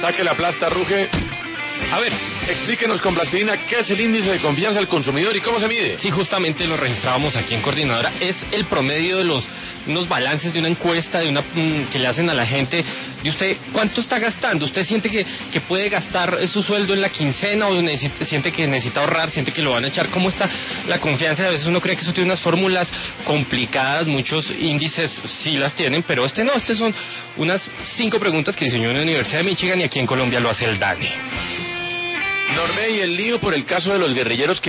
Saque la plasta, Ruge. A ver, explíquenos con plastilina qué es el índice de confianza del consumidor y cómo se mide. Sí, justamente lo registrábamos aquí en Coordinadora. Es el promedio de unos balances de una encuesta que le hacen a la gente. ¿Y usted cuánto está gastando? ¿Usted siente que puede gastar su sueldo en la quincena o siente que necesita ahorrar, siente que lo van a echar? ¿Cómo está la confianza? A veces uno cree que eso tiene unas fórmulas complicadas, muchos índices sí las tienen, pero este no. Este son unas 5 preguntas que diseñó en la Universidad de Michigan y aquí en Colombia lo hace el DANE. Normé, y el lío por el caso de los guerrilleros que